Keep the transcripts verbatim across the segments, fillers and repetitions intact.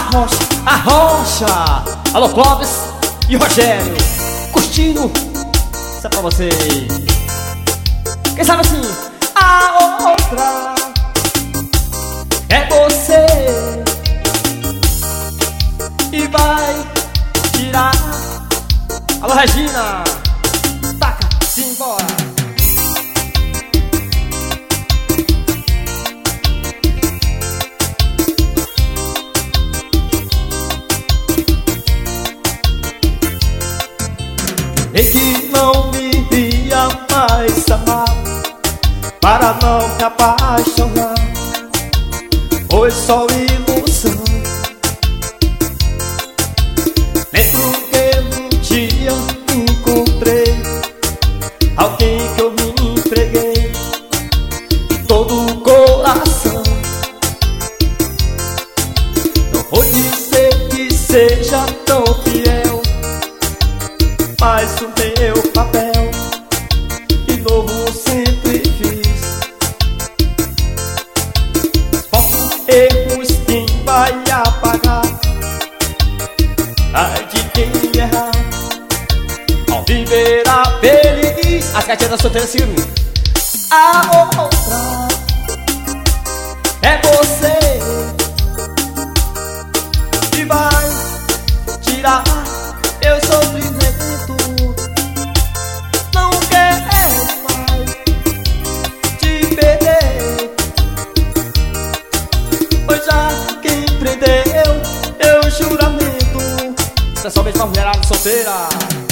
Rocha, a Rocha. Alô, Clóvis e Rogério. Curtindo, isso é pra você. Quem sabe assim? A outra é você. E vai tirar. Alô, Regina. Taca, simbora. E que não me iria mais amar, para não me apaixonar, foi só ilusão. Lembro que um dia encontrei alguém que eu me entreguei de todo o coração. Não vou dizer que seja tão fiel, mas o meu papel de novo sempre fiz. Posso erros, quem vai apagar? Ai de quem errar ao viver a feliz. As gatinhas da solteira se unem. A outra é você. E vai tirar meu sofrimento. Não quero mais te perder, pois já quem prendeu meu juramento. Isso é somente uma mulherada solteira.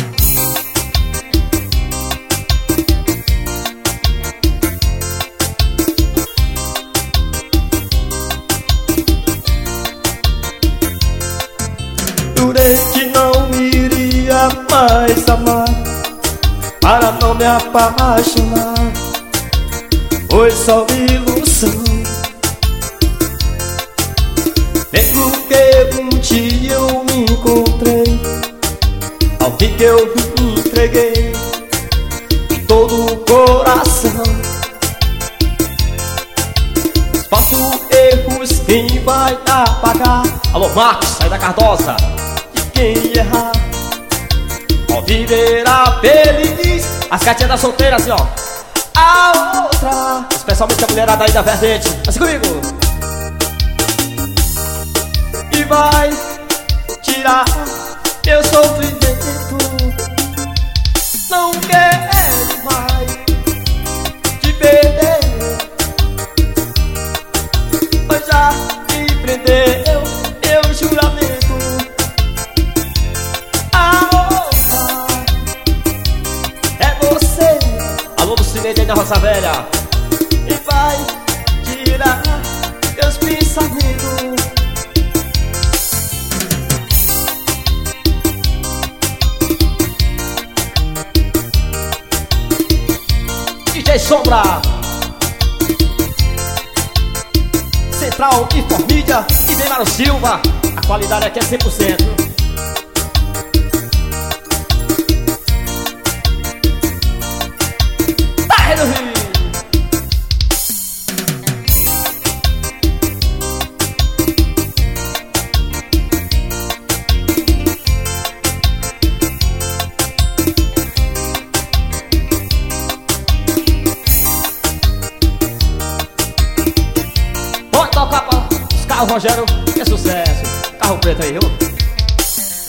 Jurei que não iria mais amar, para não me apaixonar, foi só ilusão. Lembro que um dia eu me encontrei alguém que eu me entreguei de todo o coração. Faço erros, quem vai apagar? Alô, Marcos, sai da Cardosa. Quem errar ao viver a feliz. As gatinhas da solteira assim, ó. A outra, especialmente a mulherada aí da Verdete. Assim comigo. E vai tirar meu sofrimento. Não quero mais te perder, pois já me prendeu meu juramento. Na Roça Velha. E vai tirar meus pensamentos. D J Sombra, Central e Formídia e Neymar Silva. A qualidade aqui é cem por cento. Do Rio. Pode tocar para os carros, Rogério, que é sucesso. Carro preto aí, viu?